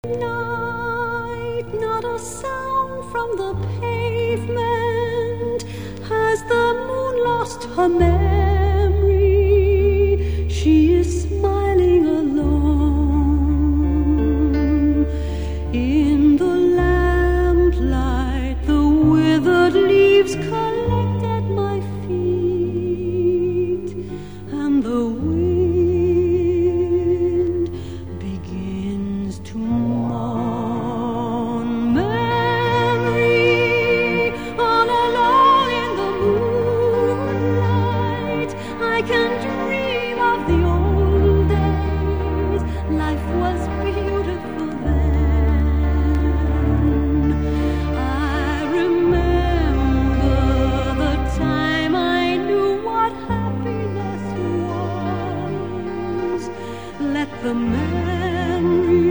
Night, not a sound from the pavement. Has the moon lost her memory? She is smiling alone. In the lamplight, the withered leaves collect at my feet, and the wind begins to mourn. Memory, all alone in the moonlight, I can dream of the old days. Life was beautiful then. I remember the time I knew what happiness was. Let the memory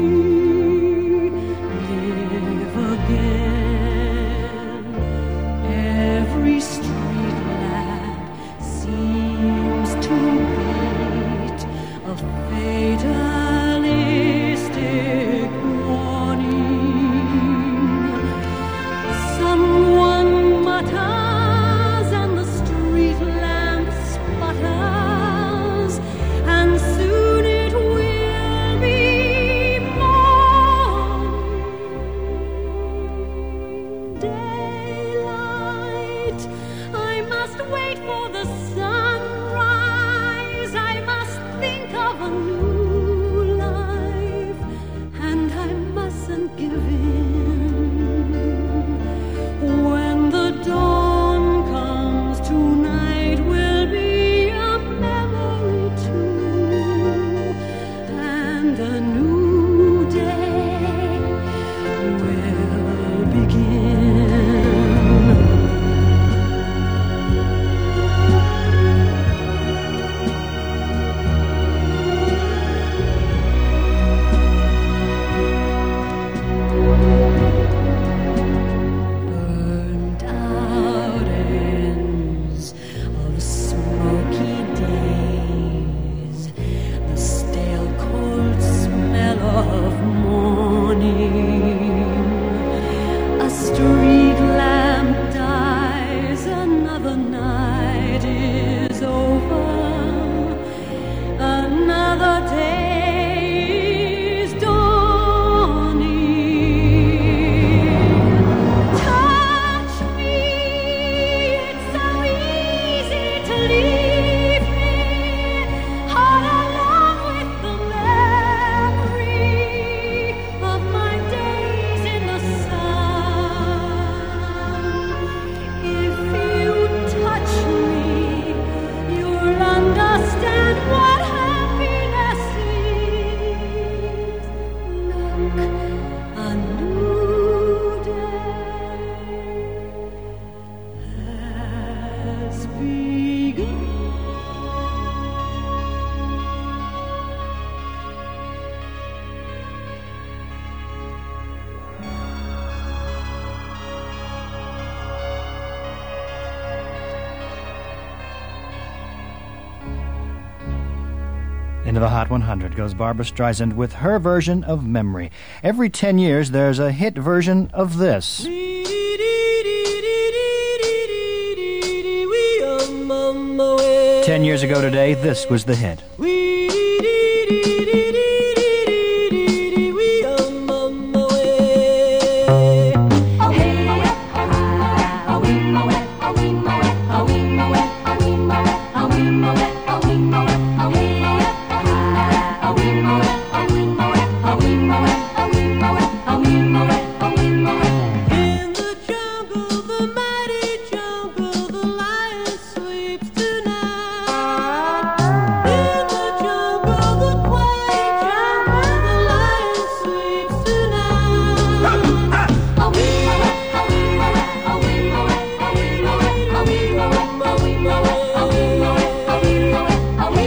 live again. Every street lamp seems to beat a fatalistic warning. Someone mutters and the street lamp sputters, and soon it will be morning. Daylight, I must wait for the sunrise. I must think of a new life, and I mustn't give in. When the dawn comes, tonight will be a memory too, and a new day will begin. Burnt out ends of smoky days, the stale cold smell of morning. A street lamp dies, another night is over, another day is dawning. Touch me, it's so easy to leave me all alone with the memory of my days in the sun. If you touch me, you'll understand what happiness is. Look, a new day has begun. Into the Hot 100 goes Barbra Streisand with her version of Memory. Every 10 years, there's a hit version of this. 10 years ago today, this was the hit. In the jungle, the mighty jungle, the lion sleeps tonight. In the jungle, the quiet jungle, the lion sleeps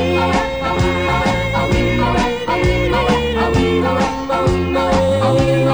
tonight.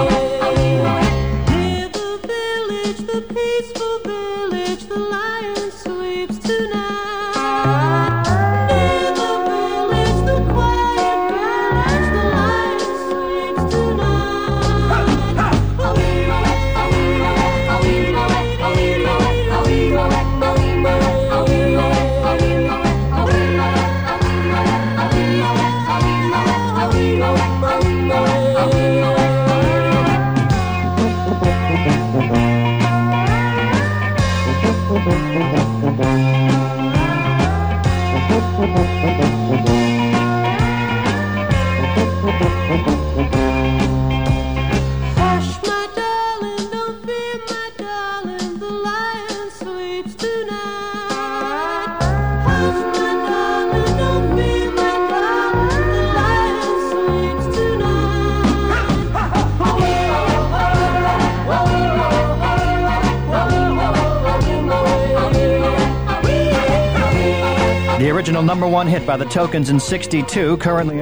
The original #1 hit by the Tokens in '62, currently in...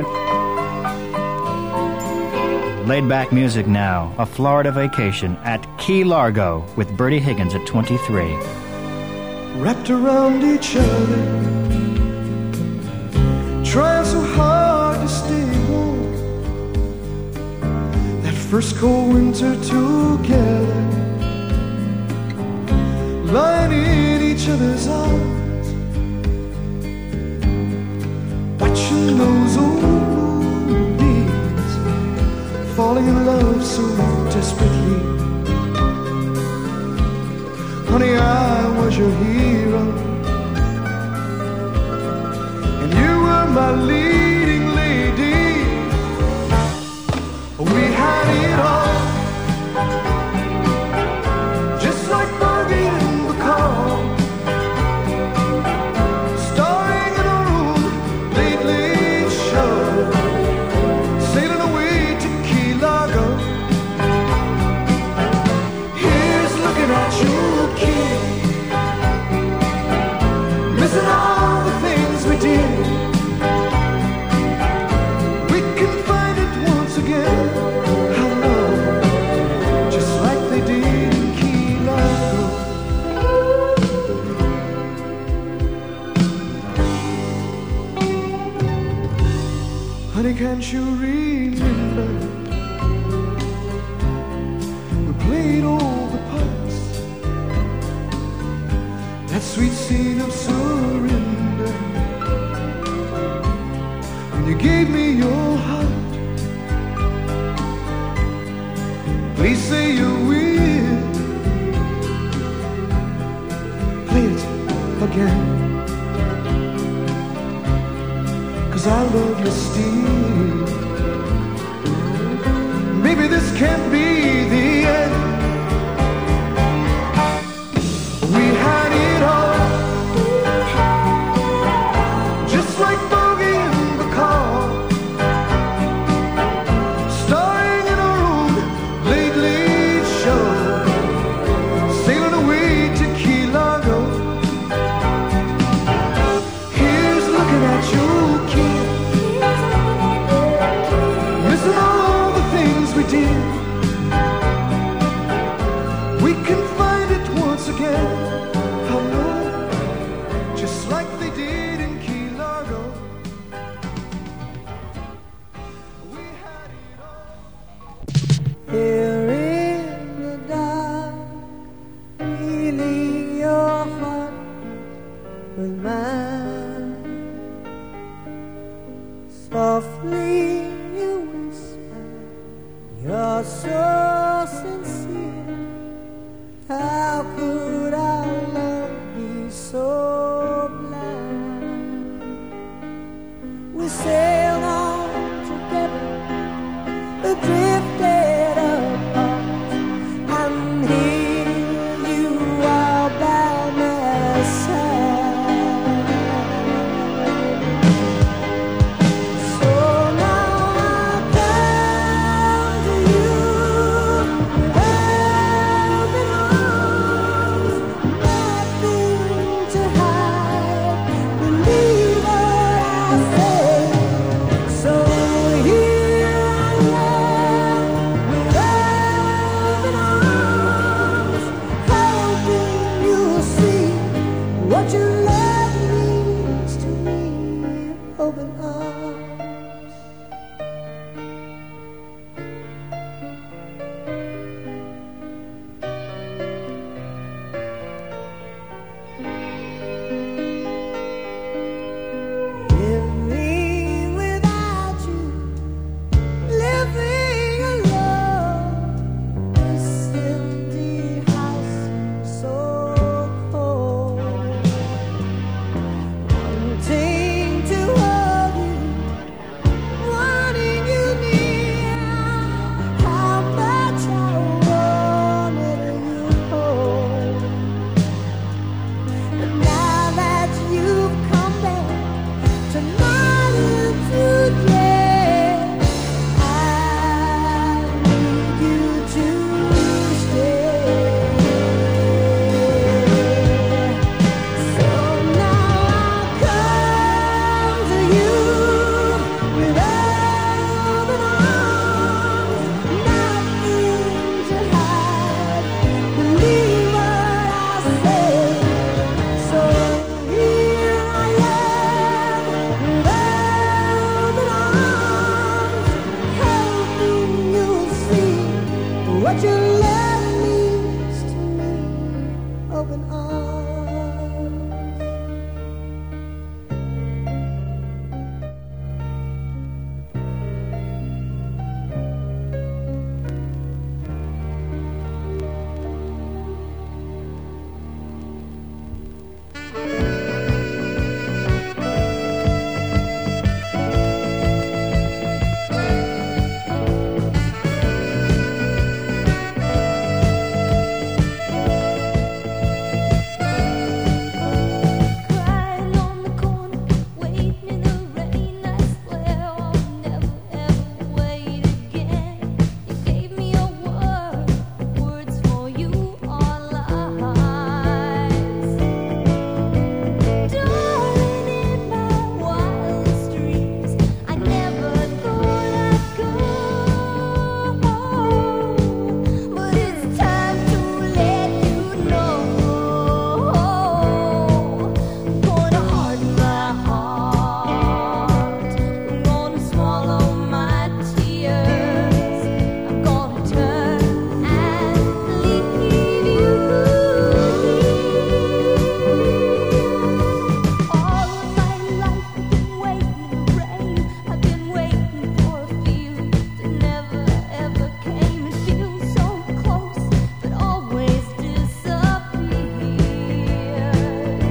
Laid-back music now, a Florida vacation at Key Largo with Bertie Higgins at 23. Wrapped around each other, trying so hard to stay warm. That first cold winter together, lying in each other's arms, watching those old movies, falling in love so desperately. Honey, I was your hero, and you were my leading lady. We had it all, just like Bogey and Bacall, starring in our own late, late show, sailing away to Key Largo. Here's looking at you, kid, missing all the things we did. We can find it once again, how long, just like they did in Key Largo. Honey, can't you remember? We played all the parts, that sweet scene of surrender, when you gave me your heart. Please say you will play it again, 'cause I love you still. Maybe this can't be the end. We had it all, just like Bogey and Bacall, starring in our own late, late show, sailing away to Key Largo. Here's looking at you, kid, missing all the things we did. We can find it once again, how long, just like they did in Key Largo. We had it all. Here in the dark, feeling your heart with mine. Softly you whisper, you're so sincere. How could our love be so blind? We sailed on together, drifted apart, and here you are by my side. So now I come to you with open arms. what your love means to me. Open arms. Crying on the corner, waiting in the rain. I swear I'll never ever wait again. You gave me a word, words for you are lies. Darling, in my wildest dreams, I never thought I'd go. But it's time to let you know. I'm gonna harden my heart. I'm gonna swallow my tears. I'm gonna turn and leave you. All of my life I've been waiting in the rain. I've been waiting for a feeling that never ever came. It feels so close, but always disappears.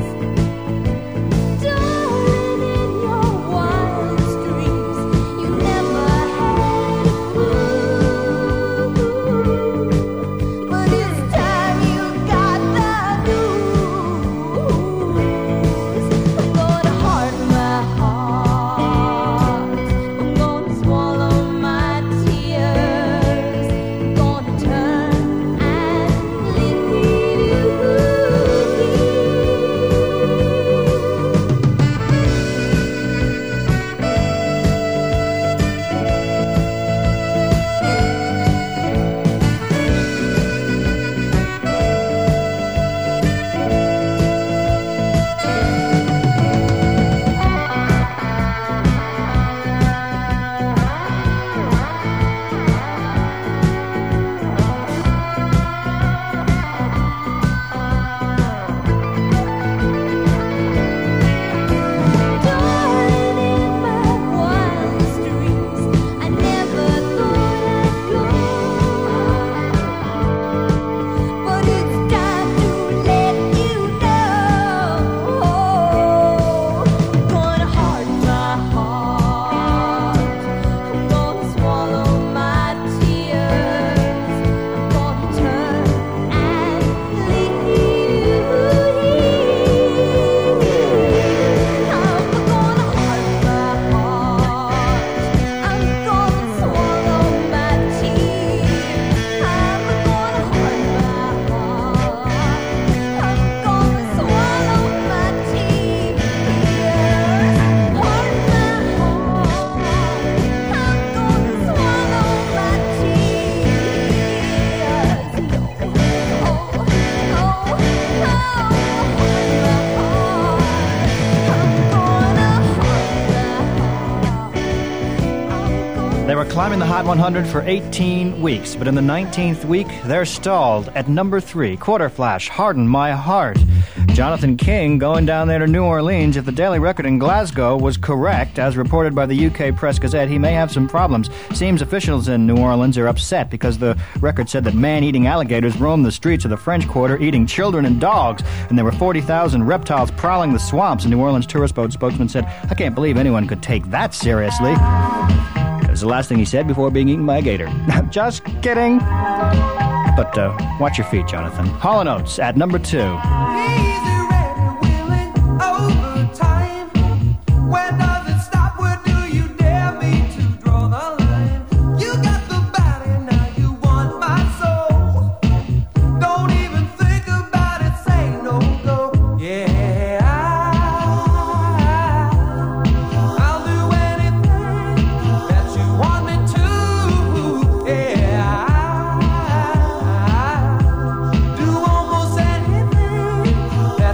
Darling, in your wildest dreams, you never had a clue. But it's time you got the news. I'm gonna harden my heart. I'm gonna swallow my tears. I'm gonna turn and leave you. Darling, in my wildest dreams, I never thought I'd go. But it's time to let you know. I'm gonna harden my heart. I'm gonna swallow my tears. I'm gonna turn and leave you. I'm gonna harden my heart. I'm gonna swallow my tears. I'm gonna harden my heart. I'm gonna swallow my tears. Harden my heart. I'm gonna swallow my They were climbing the Hot 100 for 18 weeks, but in the 19th week, they're stalled at number 3, Quarter Flash, Harden My Heart. Jonathan King going down there to New Orleans. If the Daily Record in Glasgow was correct, as reported by the UK Press Gazette, he may have some problems. Seems officials in New Orleans are upset because the record said that man-eating alligators roamed the streets of the French Quarter, eating children and dogs, and there were 40,000 reptiles prowling the swamps. A New Orleans tourist boat spokesman said, "I can't believe anyone could take that seriously." It was the last thing he said before being eaten by a gator. Just kidding. But watch your feet, Jonathan. Hall & Oates at number 2. Easy, ready, willing, overtime. When does it stop? Where do you dare me to draw the line? You got the body, now you want my soul. Don't even think about it, say no go. Yeah, I'll do anything that you want me to. Yeah, do almost anything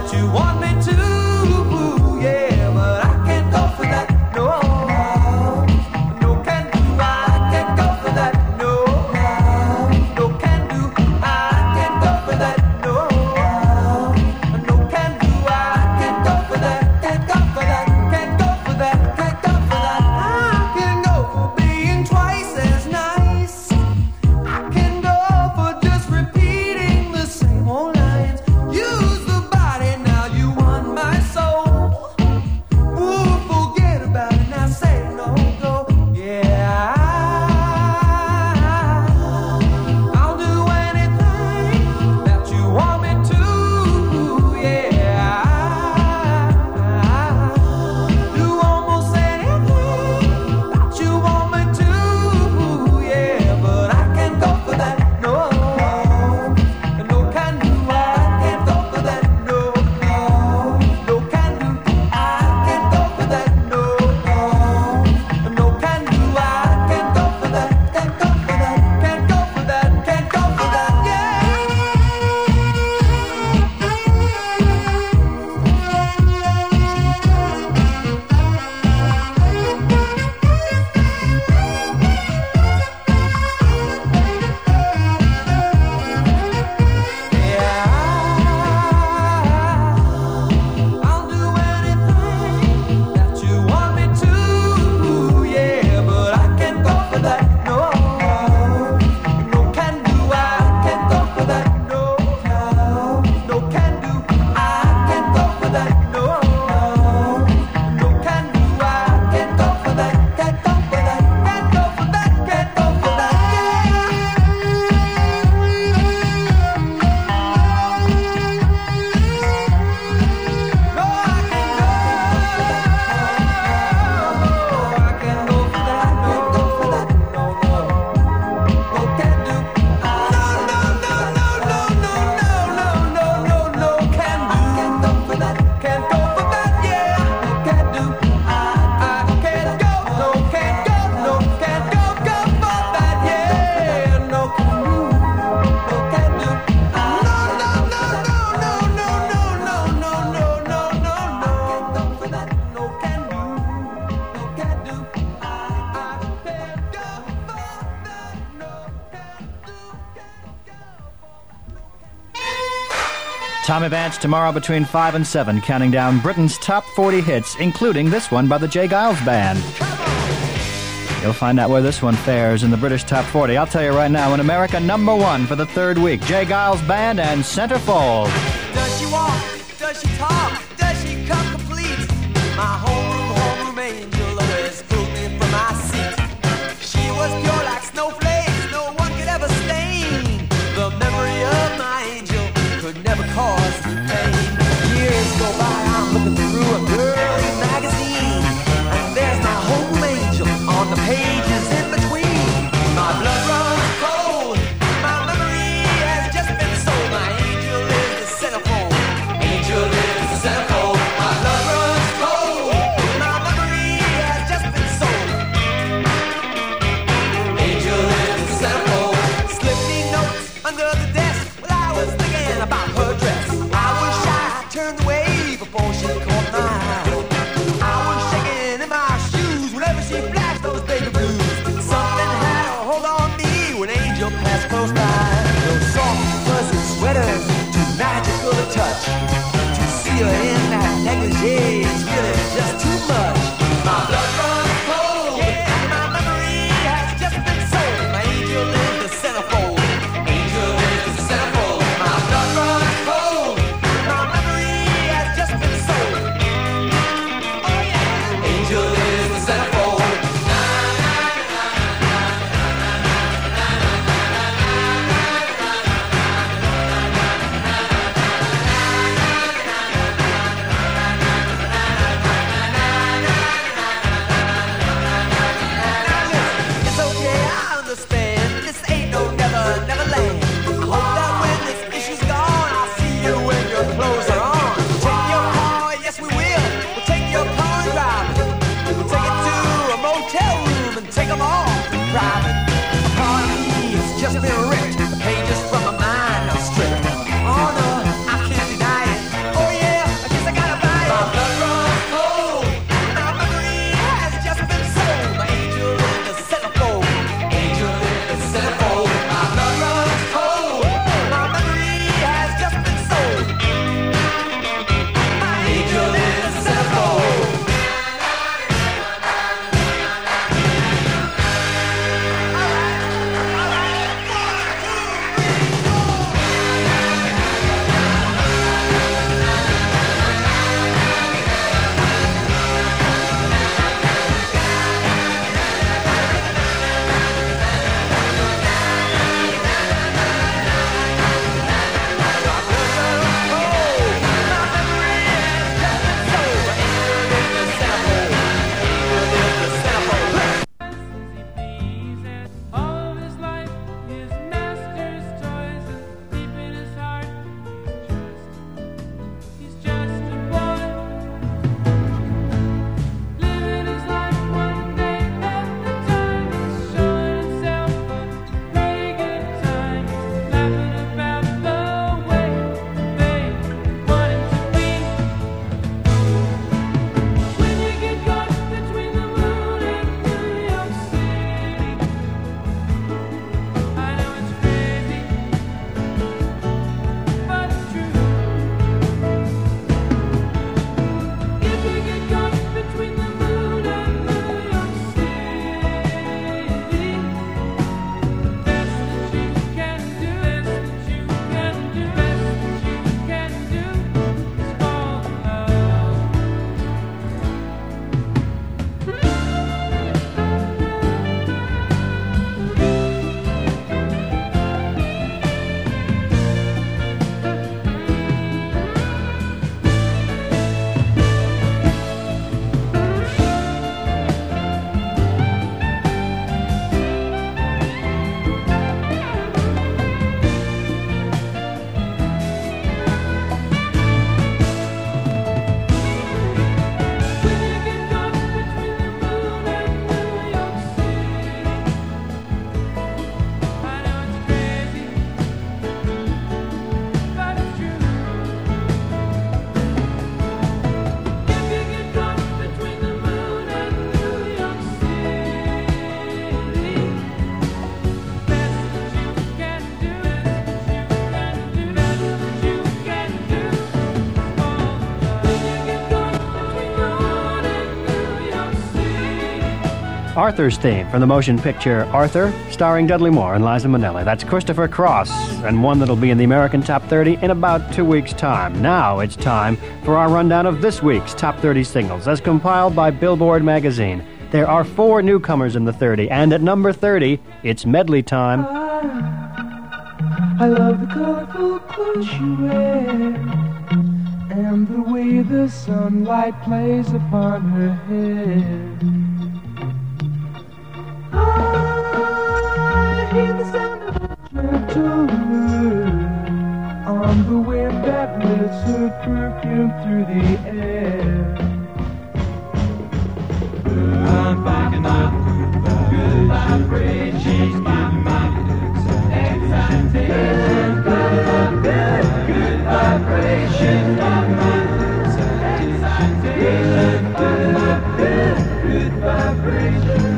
Tommy Vance tomorrow between 5 and 7, counting down Britain's top 40 hits, including this one by the Jay Giles Band. You'll find out where this one fares in the British top 40. I'll tell you right now, in America, number 1 for the 3rd week, Jay Giles Band and Centerfold. Does she walk? Does she talk? Does she come complete? My homeroom angel always pulled me from my seat. She was pure like snowflakes, no one could ever stain. The memory of my angel could never cause me pain. Years go by, I'm looking through a girly magazine, and there's my homeroom angel on the pages in between. My blood runs cold, my memory has just been sold. My angel is the centerfold, angel is the centerfold. My blood runs cold, my memory has just been sold. Angel is the centerfold. Slip me notes under the desk while I was thinking about her dress. I was shy, I turned away before she caught my eye. I was shaking in my shoes whenever she flashed those baby blues. Something had a hold on me when Angel passed close by. Those soft, fuzzy sweaters, too magical to touch. To see her in that negligee is really just too much. My blood runs cold, yeah, my memory has just been sold. My angel is the centerfold, angel is the centerfold. My blood runs cold, my memory has just been sold. Oh yeah, angel is the centerfold. Arthur's theme from the motion picture Arthur, starring Dudley Moore and Liza Minnelli. That's Christopher Cross, and one that'll be in the American Top 30 in about 2 weeks' time. Now it's time for our rundown of this week's Top 30 singles, as compiled by Billboard magazine. There are 4 newcomers in the 30, and at number 30, it's medley time. I love the colorful clothes you wear and the way the sunlight plays upon her hair. I hear the sound of a gentle wind on the wind that lifts her perfume through the air. I'm picking up good vibrations, excitation, good vibrations, excitation, good vibrations.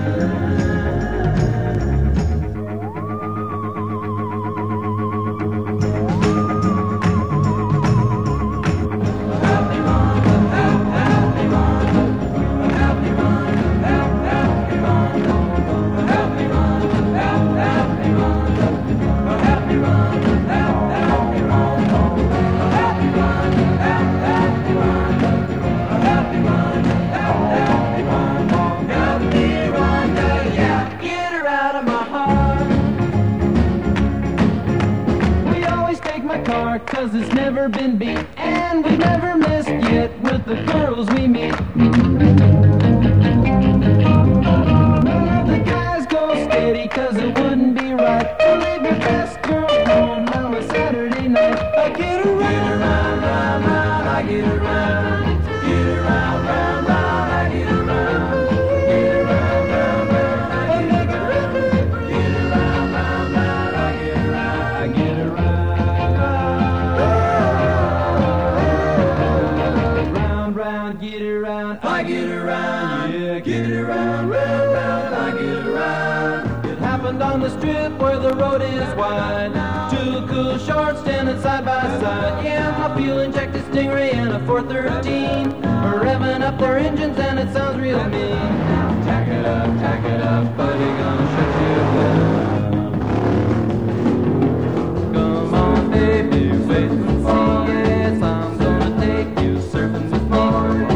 Cause it's never been beat, and we've never missed yet with the girls we meet. None of the guys go steady, cause it wouldn't be right to leave your best girl home on a Saturday night. I get around, round, round, round, I get around, get around, round, round, I get around, get around, round, round, I get around, get around, round, round, I get around, I get around. Get around, I get around, yeah, get around, round, round, I get around. It happened on the strip where the road is wide. 2 cool shorts standing side by side. Yeah, my fuel injected Stingray and a 413 are revving up their engines and it sounds real mean. Tack it up, buddy, gonna shut you down. Come on, baby, wait and see, yes, I'm gonna take you surfing with me.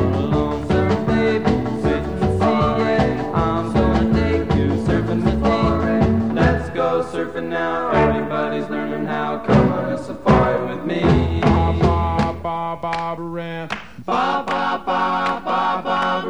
Surfing now, everybody's learning how. Come on a safari with me. Ba ba ba ba ba ba ba ba ba ba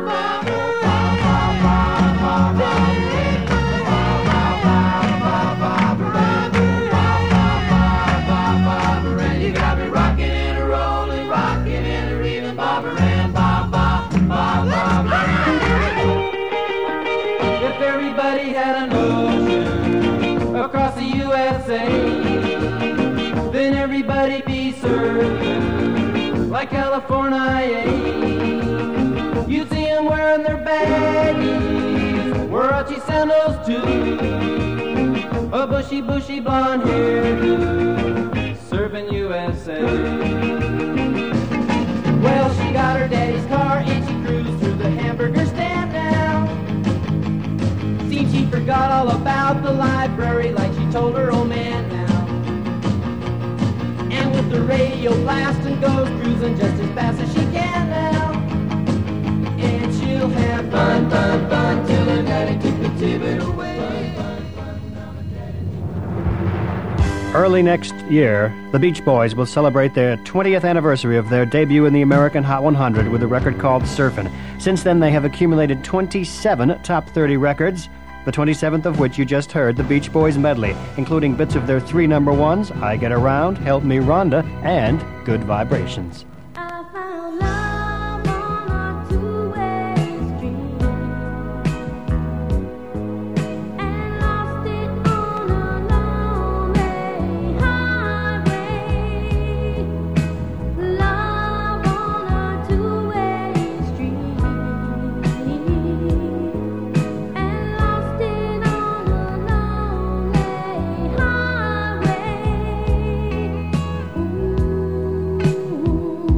you got me rocking and a rolling, rocking and a reeling, Barbara Ann, ba ba ba ba. If everybody had an ocean across the USA, then everybody be surfing like California. You'd see them wearing their baggies, Warachi sandals too, a bushy, bushy blonde hairdo, surfing USA. Well, she got her daddy's car and she cruised through the hamburger stand now. Seems she forgot all about the library like she told her old man now. And with the radio blasting goes cruising just as fast as she can now. And she'll have fun, fun, fun till her daddy took the tibbet away. Early next year, the Beach Boys will celebrate their 20th anniversary of their debut in the American Hot 100 with a record called Surfin'. Since then, they have accumulated 27 top 30 records, the 27th of which you just heard, the Beach Boys medley, including bits of their 3 number ones, I Get Around, Help Me Rhonda, and Good Vibrations. I found love on a two-way street and lost it on a lonely highway. Love on a two-way street and lost it on a lonely highway. Ooh.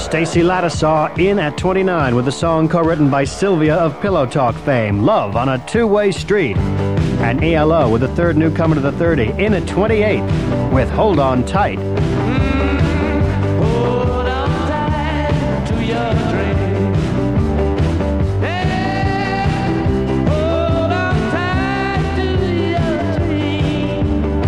Stacey Lattisaw in at 29 with a song co-written by Sylvia of Pillow Talk fame, Love on a Two-Way Street. And ELO with the third newcomer to the 30 in at 28 with Hold On Tight. Hold on tight to your dream. Yeah, hold on tight to your dream.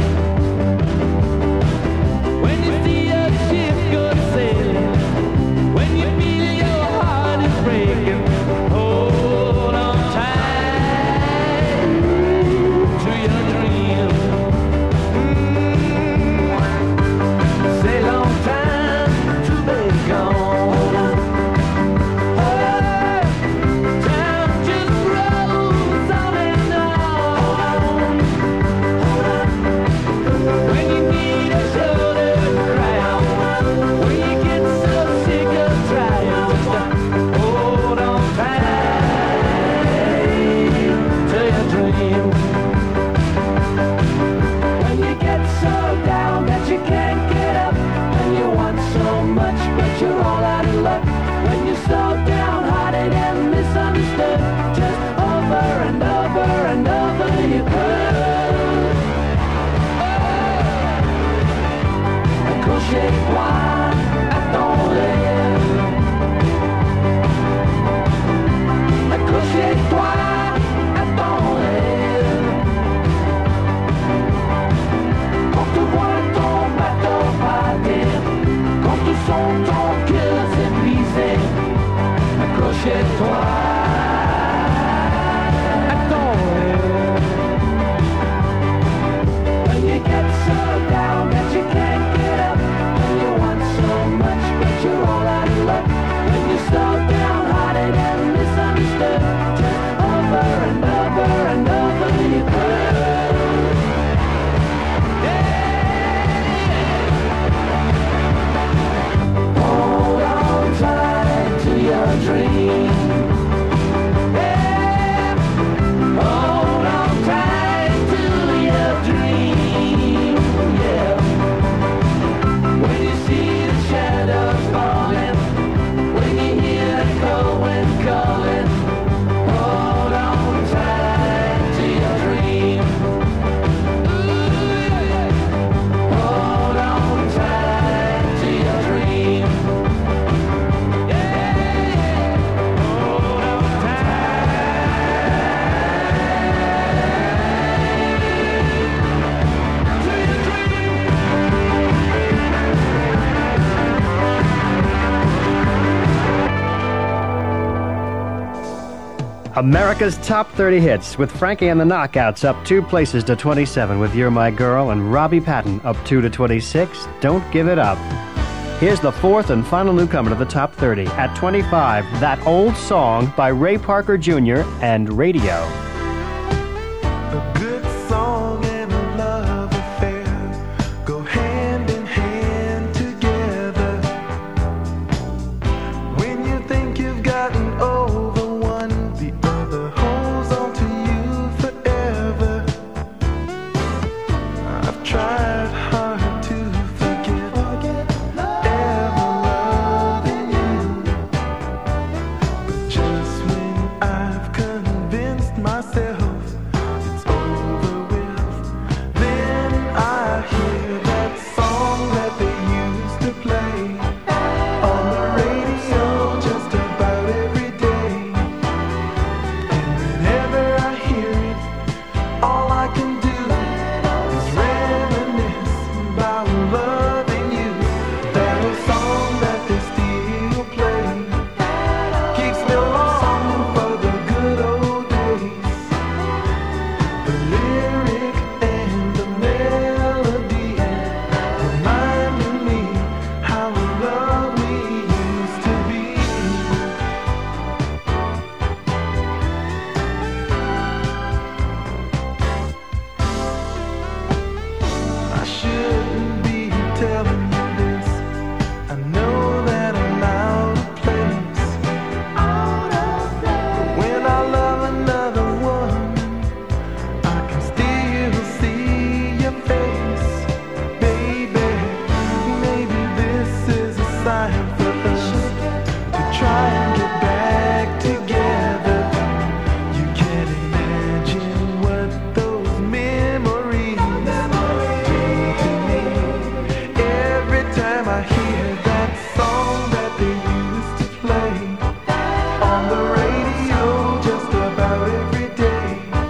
When you see a ship go sailing, when you feel your heart is breaking, hold on tight to your dream. Say long time to be gone. Time just rolls on and on. When you need a shoulder to cry on, when you get so sick of trying, just hold on tight to your dream. When you get so down that you can't get up, and you want so much but you're all out of luck, when you're so downhearted and misunderstood, just over and over and over you could. Accrochez-toi, attends-les. Accrochez-toi, attends-les. Quand tu vois ton bateau partir, quand tu sens ton cœur s'épuiser, accroche-toi, attends-le. When you get so down that you can't get up, when you want so much but you're all out of luck, when you're so downhearted and misunderstood, just over and over and over you could. Hold on tight to your dream. Yeah. Hold on tight to your dream. Yeah. When you see the shadows falling, when you hear the cold wind calling, hold on tight to your dream. Ooh, yeah. Hold on tight to your dream. Yeah, hold on tight to your dream. America's Top 30 Hits with Frankie and the Knockouts up 2 places to 27 with You're My Girl, and Robbie Patton up 2 to 26, Don't Give It Up. Here's the fourth and final newcomer to the Top 30 at 25, That Old Song by Ray Parker Jr. and Radio. A good song and a love affair go hand in hand together. When you think you've gotten over one, the other holds on to you forever. I've tried hard to forget ever loving you, but just when I've convinced myself try and get back together. You can't imagine what those memories mean to me. Every time I hear that song that they used to play on the radio just about every day,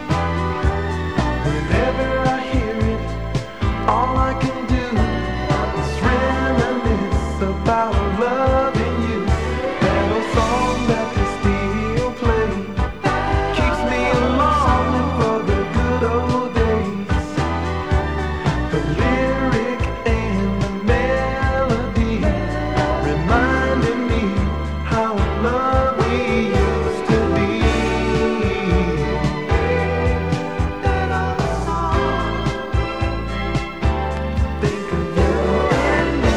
whenever I hear it, all I can do is reminisce about loving you. That old song that they still play keeps me longing for the good old days. The lyric and the melody reminding me how in love we used to be. That old song, think of you and me.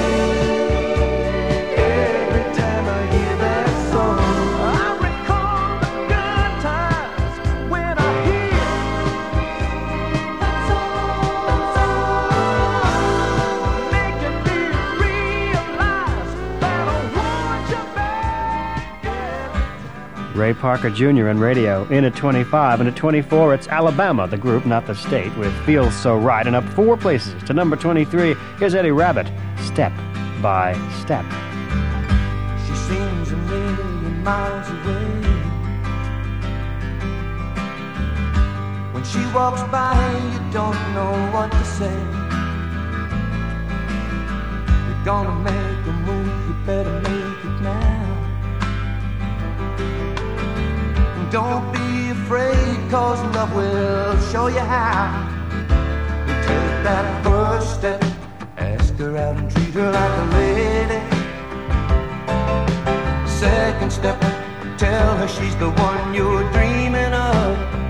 Every time I hear that song, I recall the good times when I hear that song, making me realize that I want you back. Ray Parker Jr. on radio. In at 25 and at 24, it's Alabama, the group, not the state, with Feels So Right. And up 4 places to number 23, here's Eddie Rabbitt, Step by Step. She seems a million miles away. When she walks by, you don't know what to say. You're gonna make a move, you better make it now. Don't be afraid, 'cause love will show you how. You take that first step, ask her out and treat her like a lady. Second step, tell her she's the one you're dreaming of.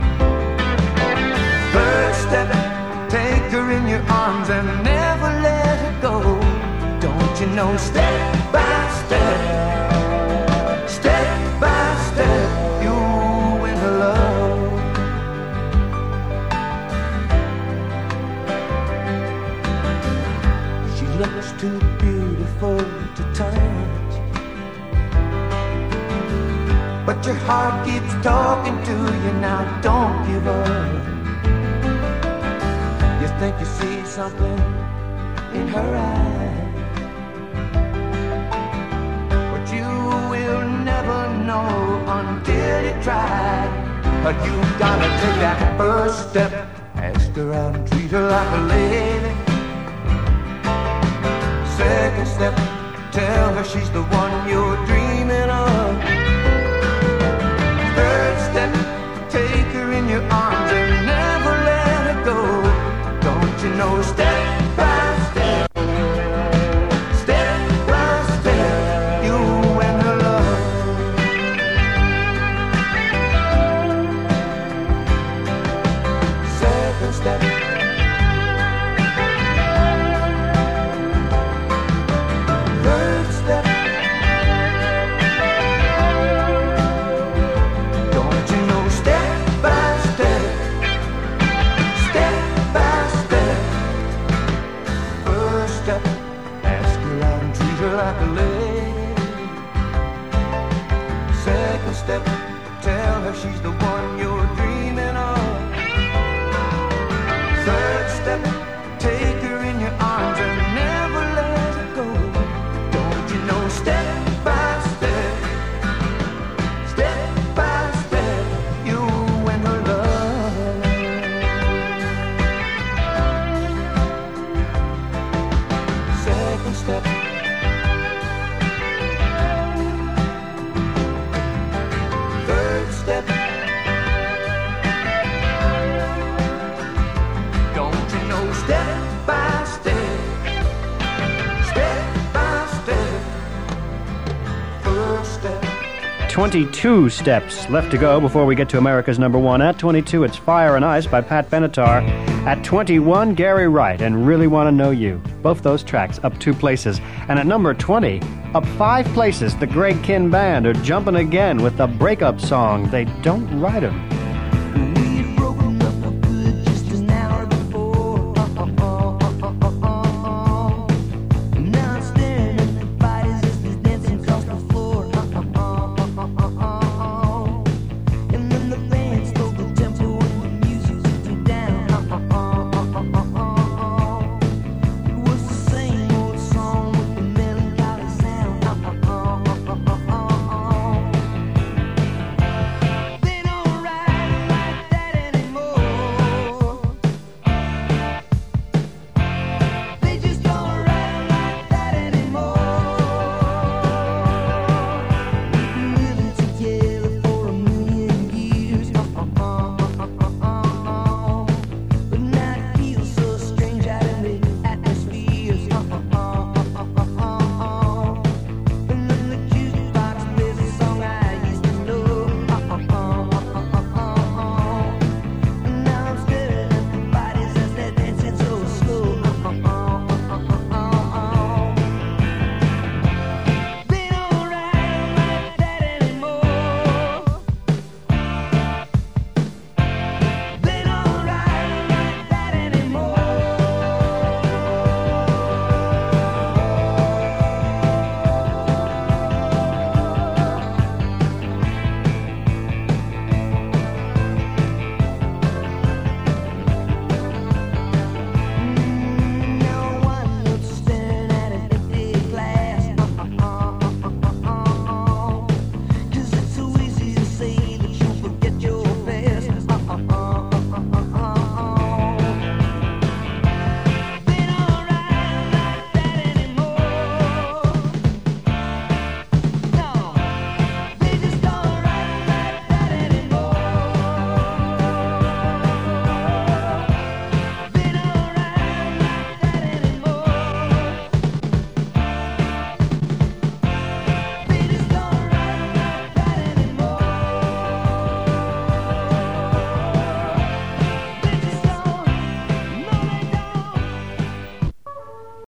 Third step, take her in your arms and never let her go. Don't you know, step by step, step by step, you win her love. She looks too beautiful to touch, but your heart keeps talking to you. Now don't give up. You think you see something in her eyes, but you will never know until you try. But you gotta take that first step, ask her out and treat her like a lady. Second step, tell her she's the one you're dreaming of. Third step, take her in your arms and never let her go. Don't you know, step by step, step by step, you win her love. Second step, third step, don't you know, step by step, step by step. First step, ask her out and treat her like a lady. Second step, tell her she's the one you're dreaming of. Third step, take her in your arms and never let her go. Don't you know, step by step, step by step, you win her love. Second step, third step, don't you know, step by step, step by step, first step. 22 steps left to go before we get to America's number 1. At 22, it's Fire and Ice by Pat Benatar. At 21, Gary Wright and Really Want to Know You. Both those tracks up 2 places. And at number 20, up 5 places, the Greg Kihn Band are jumping again with the breakup song, They Don't Write 'Em.